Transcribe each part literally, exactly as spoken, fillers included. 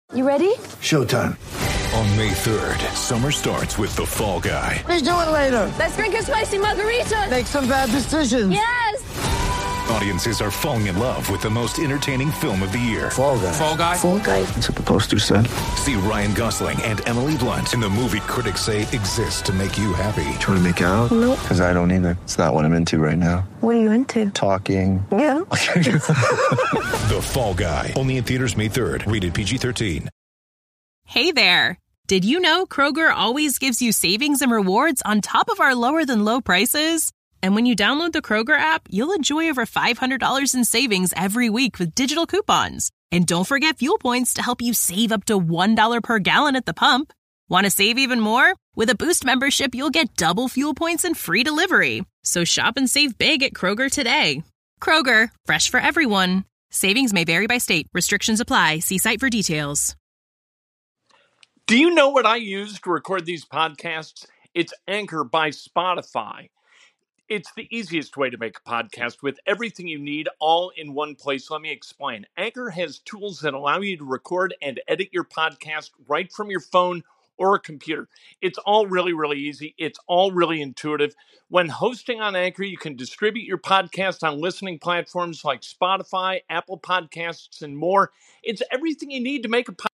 You ready? Showtime. On May third, summer starts with The Fall Guy. Let's do it later. Let's drink a spicy margarita. Make some bad decisions. Yes! Audiences are falling in love with the most entertaining film of the year. Fall Guy. Fall Guy? Fall Guy. That's what the poster said. See Ryan Gosling and Emily Blunt in the movie critics say exists to make you happy. Trying to make it out? Nope. Because I don't either. It's not what I'm into right now. What are you into? Talking. Yeah. The Fall Guy. Only in theaters May third. Rated P G thirteen. Hey there. Did you know Kroger always gives you savings and rewards on top of our lower than low prices? And when you download the Kroger app, you'll enjoy over five hundred dollars in savings every week with digital coupons. And don't forget fuel points to help you save up to one dollar per gallon at the pump. Want to save even more? With a Boost membership, you'll get double fuel points and free delivery. So shop and save big at Kroger today. Kroger, fresh for everyone. Savings may vary by state. Restrictions apply. See site for details. Do you know what I use to record these podcasts? It's Anchor by Spotify. It's the easiest way to make a podcast with everything you need all in one place. Let me explain. Anchor has tools that allow you to record and edit your podcast right from your phone or a computer. It's all really, really easy. It's all really intuitive. When hosting on Anchor, you can distribute your podcast on listening platforms like Spotify, Apple Podcasts, and more. It's everything you need to make a podcast.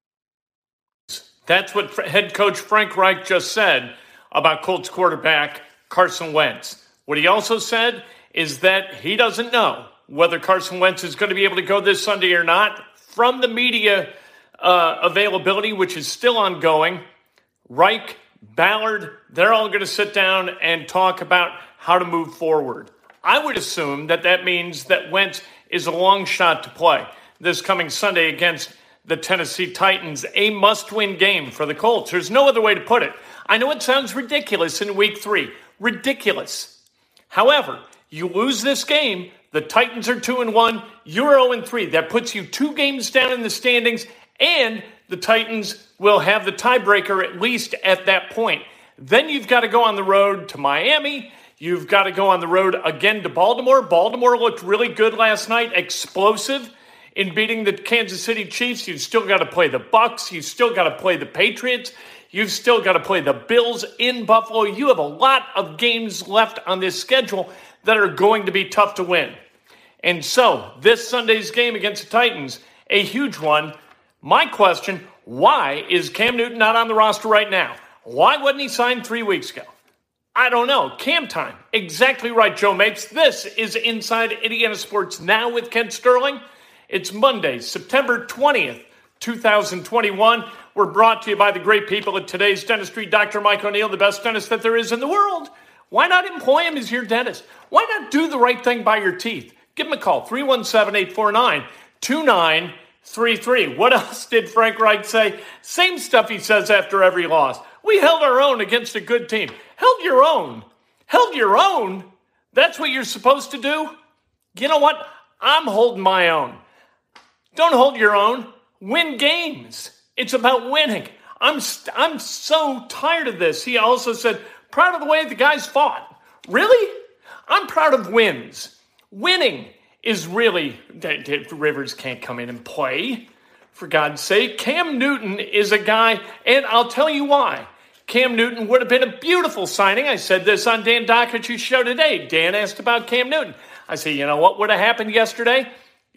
That's what head coach Frank Reich just said about Colts quarterback Carson Wentz. What he also said is that he doesn't know whether Carson Wentz is going to be able to go this Sunday or not. From the media uh, availability, which is still ongoing, Reich, Ballard, they're all going to sit down and talk about how to move forward. I would assume that that means that Wentz is a long shot to play this coming Sunday against the Tennessee Titans, a must-win game for the Colts. There's no other way to put it. I know it sounds ridiculous in week three. Ridiculous. However, you lose this game, the Titans are two and one, you're oh and three. That puts you two games down in the standings, and the Titans will have the tiebreaker at least at that point. Then you've got to go on the road to Miami. You've got to go on the road again to Baltimore. Baltimore looked really good last night, explosive in beating the Kansas City Chiefs. You've still got to play the Bucs. You've still got to play the Patriots. You've still got to play the Bills in Buffalo. You have a lot of games left on this schedule that are going to be tough to win. And so, this Sunday's game against the Titans, a huge one. My question, why is Cam Newton not on the roster right now? Why wasn't he signed three weeks ago? I don't know. Cam time. Exactly right, Joe Mapes. This is Inside Indiana Sports Now with Kent Sterling. It's Monday, September twentieth, twenty twenty-one. We're brought to you by the great people at Today's Dentistry. Doctor Mike O'Neill, the best dentist that there is in the world. Why not employ him as your dentist? Why not do the right thing by your teeth? Give him a call, three one seven, eight four nine, two nine three three. What else did Frank Reich say? Same stuff he says after every loss. We held our own against a good team. Held your own. Held your own? That's what you're supposed to do? You know what? I'm holding my own. Don't hold your own. Win games. It's about winning. I'm st- I'm so tired of this. He also said, proud of the way the guys fought. Really? I'm proud of wins. Winning is really... Rivers can't come in and play. For God's sake, Cam Newton is a guy, and I'll tell you why. Cam Newton would have been a beautiful signing. I said this on Dan Dockett's show today. Dan asked about Cam Newton. I said, you know what would have happened yesterday?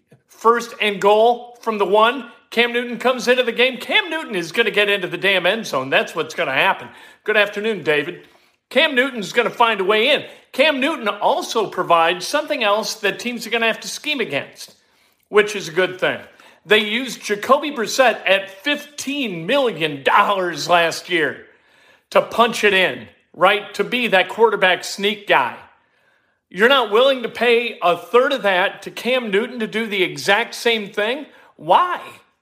First and goal from the one. Cam Newton comes into the game. Cam Newton is going to get into the damn end zone. That's what's going to happen. Good afternoon, David. Cam Newton's going to find a way in. Cam Newton also provides something else that teams are going to have to scheme against, which is a good thing. They used Jacoby Brissett at fifteen million dollars last year to punch it in, right? To be that quarterback sneak guy. You're not willing to pay a third of that to Cam Newton to do the exact same thing? Why?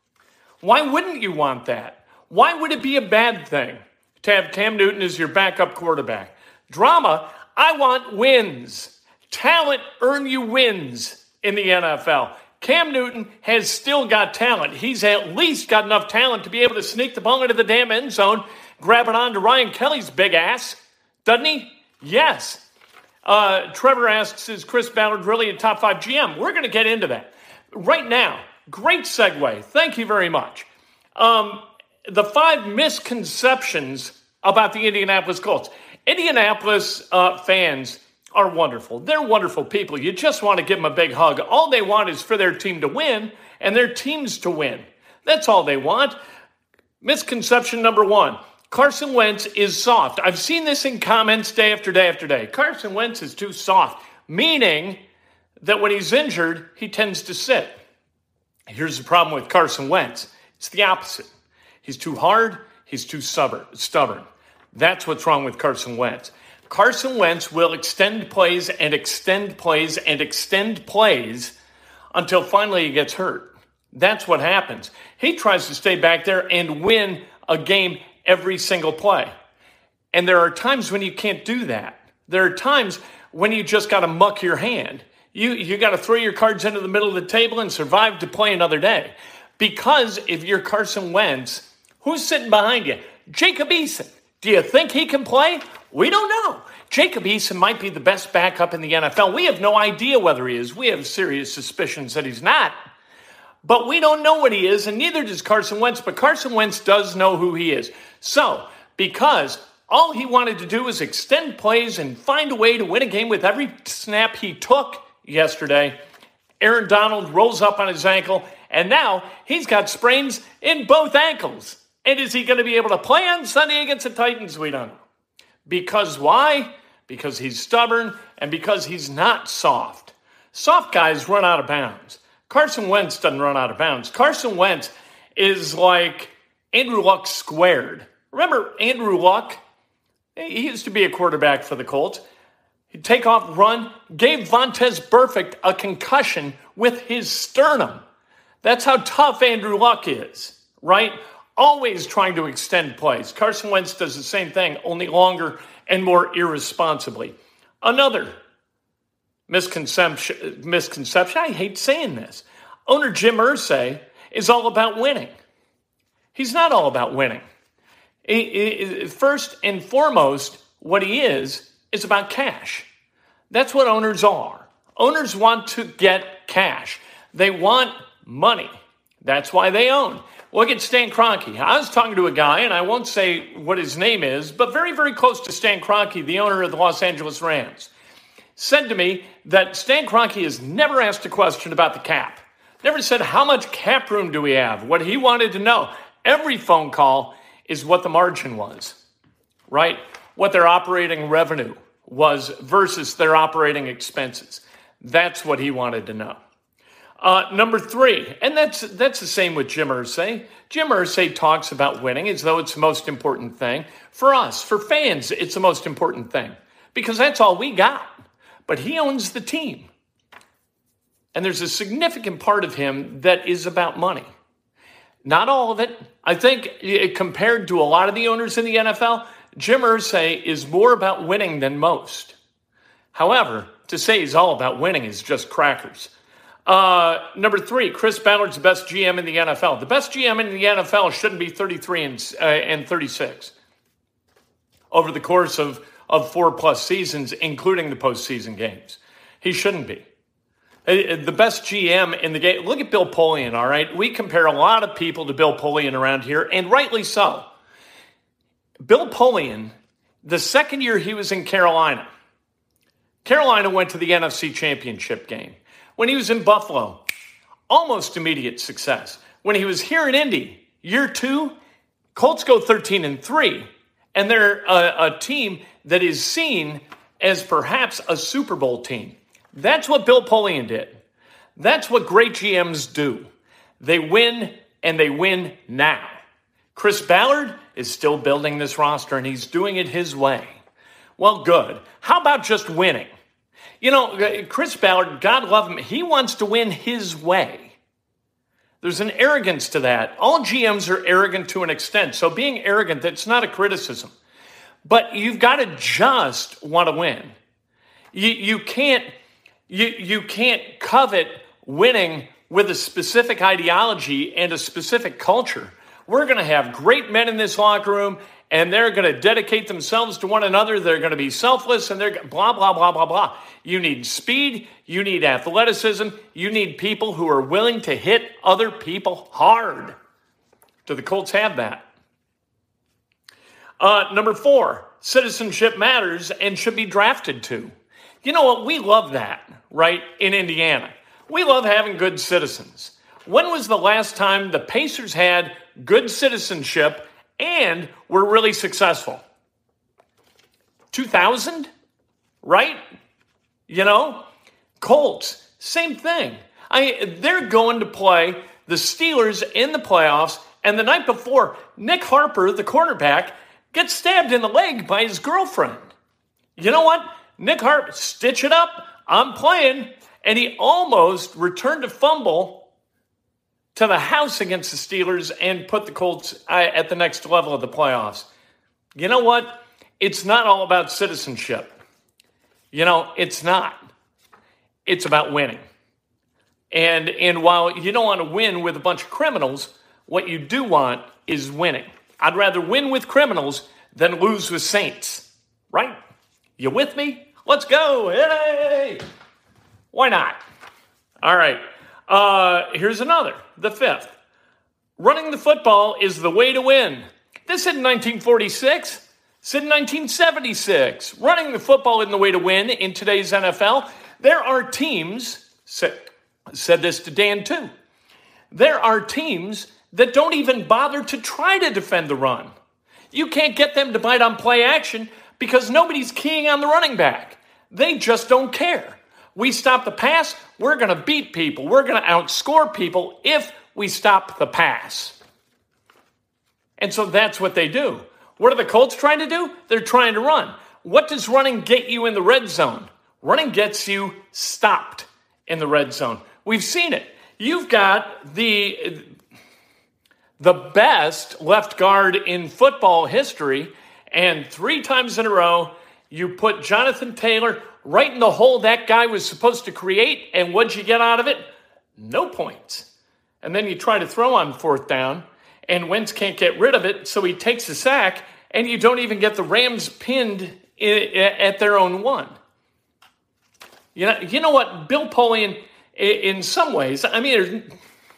Why wouldn't you want that? Why would it be a bad thing to have Cam Newton as your backup quarterback? Drama, I want wins. Talent earn you wins in the N F L. Cam Newton has still got talent. He's at least got enough talent to be able to sneak the ball into the damn end zone, grab it on to Ryan Kelly's big ass. Doesn't he? Yes. Uh, Trevor asks, is Chris Ballard really a top five G M? We're going to get into that right now. Great segue. Thank you very much. Um, the five misconceptions about the Indianapolis Colts. Indianapolis uh, fans are wonderful. They're wonderful people. You just want to give them a big hug. All they want is for their team to win and their teams to win. That's all they want. Misconception number one. Carson Wentz is soft. I've seen this in comments day after day after day. Carson Wentz is too soft, meaning that when he's injured, he tends to sit. Here's the problem with Carson Wentz. It's the opposite. He's too hard. He's too stubborn. That's what's wrong with Carson Wentz. Carson Wentz will extend plays and extend plays and extend plays until finally he gets hurt. That's what happens. He tries to stay back there and win a game every single play. And there are times when you can't do that. There are times when you just got to muck your hand. You you got to throw your cards into the middle of the table and survive to play another day. Because if you're Carson Wentz, who's sitting behind you? Jacob Eason. Do you think he can play? We don't know. Jacob Eason might be the best backup in the N F L. We have no idea whether he is. We have serious suspicions that he's not. But we don't know what he is, and neither does Carson Wentz. But Carson Wentz does know who he is. So, because all he wanted to do was extend plays and find a way to win a game with every snap he took yesterday, Aaron Donald rolls up on his ankle, and now he's got sprains in both ankles. And is he going to be able to play on Sunday against the Titans? We don't know. Because why? Because he's stubborn and because he's not soft. Soft guys run out of bounds. Carson Wentz doesn't run out of bounds. Carson Wentz is like Andrew Luck squared. Remember Andrew Luck? He used to be a quarterback for the Colts. He'd take off, run, gave Vontaze Burfict a concussion with his sternum. That's how tough Andrew Luck is, right? Always trying to extend plays. Carson Wentz does the same thing, only longer and more irresponsibly. Another misconception, misconception, I hate saying this. Owner Jim Irsay is all about winning. He's not all about winning. He, he, first and foremost, what he is, is about cash. That's what owners are. Owners want to get cash. They want money. That's why they own. Look at Stan Kroenke. I was talking to a guy, and I won't say what his name is, but very, very close to Stan Kroenke, the owner of the Los Angeles Rams, said to me that Stan Kroenke has never asked a question about the cap. Never said, how much cap room do we have? What he wanted to know, every phone call is what the margin was, right? What their operating revenue was versus their operating expenses. That's what he wanted to know. Uh, number three, and that's that's the same with Jim Irsay. Jim Irsay talks about winning as though it's the most important thing. For us, for fans, it's the most important thing because that's all we got. But he owns the team. And there's a significant part of him that is about money. Not all of it. I think compared to a lot of the owners in the N F L, Jim Irsay is more about winning than most. However, to say he's all about winning is just crackers. Uh, number three, Chris Ballard's the best G M in the N F L. The best G M in the N F L shouldn't be thirty-three and, uh, and thirty-six over the course of, of four-plus seasons, including the postseason games. He shouldn't be. Uh, the best G M in the game, look at Bill Polian, all right? We compare a lot of people to Bill Polian around here, and rightly so. Bill Polian, the second year he was in Carolina, Carolina went to the N F C Championship game. When he was in Buffalo, almost immediate success. When he was here in Indy, year two, Colts go thirteen and three, and they're a, a team that is seen as perhaps a Super Bowl team. That's what Bill Polian did. That's what great G Ms do. They win, and they win now. Chris Ballard is still building this roster, and he's doing it his way. Well, good. How about just winning? You know, Chris Ballard, God love him, he wants to win his way. There's an arrogance to that. All G Ms are arrogant to an extent. So being arrogant, that's not a criticism. But you've got to just want to win. You, you can't, you, you can't covet winning with a specific ideology and a specific culture. We're going to have great men in this locker room, and they're going to dedicate themselves to one another. They're going to be selfless, and they're blah, blah, blah, blah, blah. You need speed. You need athleticism. You need people who are willing to hit other people hard. Do the Colts have that? Uh, number four, citizenship matters and should be drafted to. You know what? We love that, right, in Indiana. We love having good citizens. When was the last time the Pacers had good citizenship and were really successful? two thousand, right? You know, Colts, same thing. I they're going to play the Steelers in the playoffs, and the night before, Nick Harper, the quarterback, gets stabbed in the leg by his girlfriend. You know what? Nick Harper, stitch it up. I'm playing. And he almost returned a fumble to the house against the Steelers and put the Colts at the next level of the playoffs. You know what? It's not all about citizenship. You know, it's not. It's about winning. And, and while you don't want to win with a bunch of criminals, what you do want is winning. I'd rather win with criminals than lose with saints. Right? You with me? Let's go. Hey! Why not? All right. Uh, here's another, the fifth. Running the football is the way to win. This said in nineteen forty-six. Said in nineteen seventy-six. Running the football is the way to win in today's N F L. There are teams, said, said this to Dan too. There are teams that don't even bother to try to defend the run. You can't get them to bite on play action because nobody's keying on the running back. They just don't care. We stop the pass, we're going to beat people. We're going to outscore people if we stop the pass. And so that's what they do. What are the Colts trying to do? They're trying to run. What does running get you in the red zone? Running gets you stopped in the red zone. We've seen it. You've got the, the best left guard in football history, and three times in a row, you put Jonathan Taylor right in the hole that guy was supposed to create, and what'd you get out of it? No points. And then you try to throw on fourth down, and Wentz can't get rid of it, so he takes a sack, and you don't even get the Rams pinned at their own one. You know, you know what? Bill Polian, in some ways, I mean,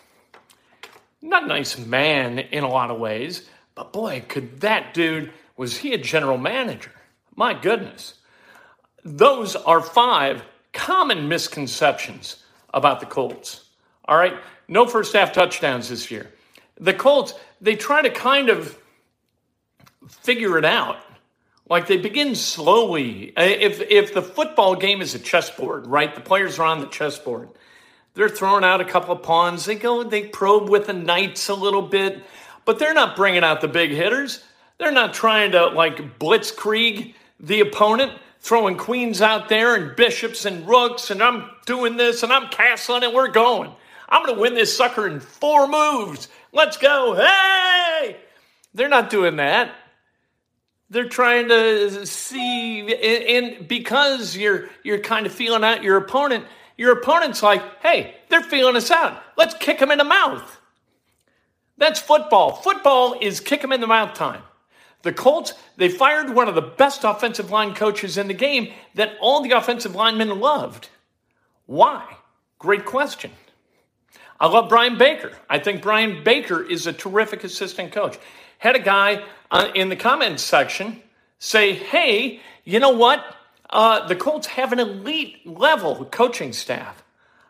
not a nice man in a lot of ways, but boy, could that dude, was he a general manager? My goodness. Those are five common misconceptions about the Colts. All right? No first half touchdowns this year. The Colts, they try to kind of figure it out. Like they begin slowly. If, if the football game is a chessboard, right? The players are on the chessboard. They're throwing out a couple of pawns. They go, they probe with the knights a little bit, but they're not bringing out the big hitters. They're not trying to like blitzkrieg the opponent, throwing queens out there and bishops and rooks, and I'm doing this and I'm castling and we're going. I'm going to win this sucker in four moves. Let's go. Hey! They're not doing that. They're trying to see, and because you're you're kind of feeling out your opponent, your opponent's like, hey, they're feeling us out. Let's kick them in the mouth. That's football. Football is kick them in the mouth time. The Colts, they fired one of the best offensive line coaches in the game that all the offensive linemen loved. Why? Great question. I love Brian Baker. I think Brian Baker is a terrific assistant coach. Had a guy uh, in the comments section say, hey, you know what? Uh, the Colts have an elite level coaching staff.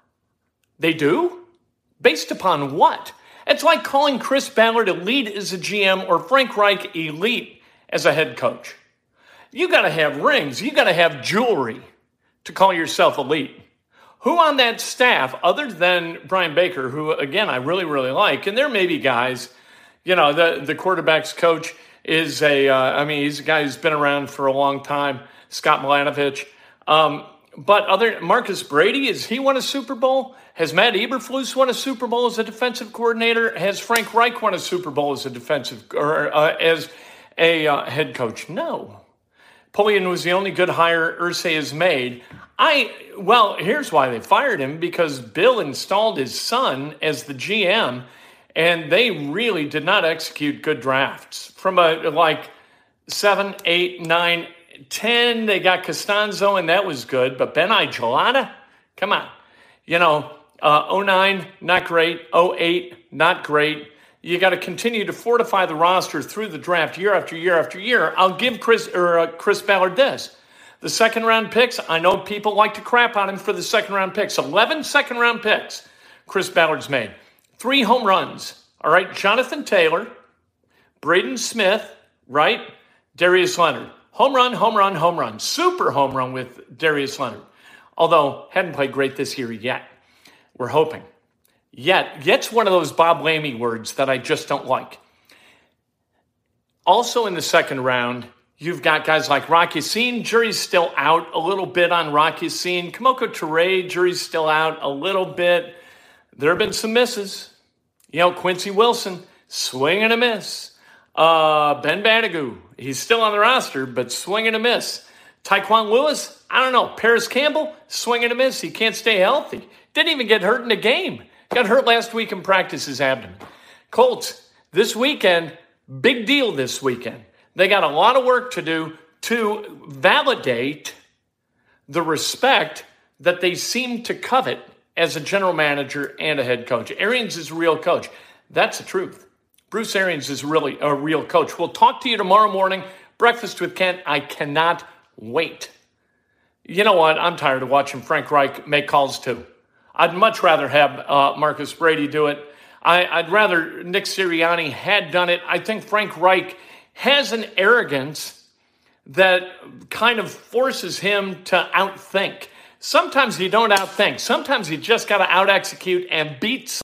They do? Based upon what? It's like calling Chris Ballard elite as a G M or Frank Reich elite as a head coach. You got to have rings. You got to have jewelry to call yourself elite. Who on that staff, other than Brian Baker, who, again, I really, really like, and there may be guys, you know, the, the quarterback's coach is a, uh, I mean, he's a guy who's been around for a long time, Scott Milanovich. Um, but other, Marcus Brady, has he won a Super Bowl? Has Matt Eberflus won a Super Bowl as a defensive coordinator? Has Frank Reich won a Super Bowl as a defensive or uh, as a uh, head coach? No. Polian was the only good hire Irsay has made. I well, here's why they fired him, because Bill installed his son as the G M, and they really did not execute good drafts. From a like seven, eight, nine, ten, they got Costanzo, and that was good. But Ben Igelada, come on, you know. Uh, oh nine, not great. oh eight, not great. You got to continue to fortify the roster through the draft year after year after year. I'll give Chris or uh, Chris Ballard this. The second round picks, I know people like to crap on him for the second round picks. eleven second round picks Chris Ballard's made. Three home runs. All right, Jonathan Taylor, Braden Smith, right? Darius Leonard. Home run, home run, home run. Super home run with Darius Leonard. Although, hadn't played great this year yet. We're hoping. Yet, yet's one of those Bob Lamey words that I just don't like. Also in the second round, you've got guys like Rock Ya-Sin. Jury's still out a little bit on Rock Ya-Sin. Kamoko Toure, jury's still out a little bit. There have been some misses. You know, Quincy Wilson, swing and a miss. Uh, Ben Banigou, he's still on the roster, but swing and a miss. Tyquan Lewis, I don't know. Paris Campbell, swing and a miss. He can't stay healthy. Didn't even get hurt in a game. Got hurt last week in practice, his abdomen. Colts, this weekend, big deal this weekend. They got a lot of work to do to validate the respect that they seem to covet as a general manager and a head coach. Arians is a real coach. That's the truth. Bruce Arians is really a real coach. We'll talk to you tomorrow morning. Breakfast with Kent. I cannot wait. You know what? I'm tired of watching Frank Reich make calls too. I'd much rather have uh, Marcus Brady do it. I, I'd rather Nick Sirianni had done it. I think Frank Reich has an arrogance that kind of forces him to outthink. Sometimes you don't outthink. Sometimes you just got to out-execute and beat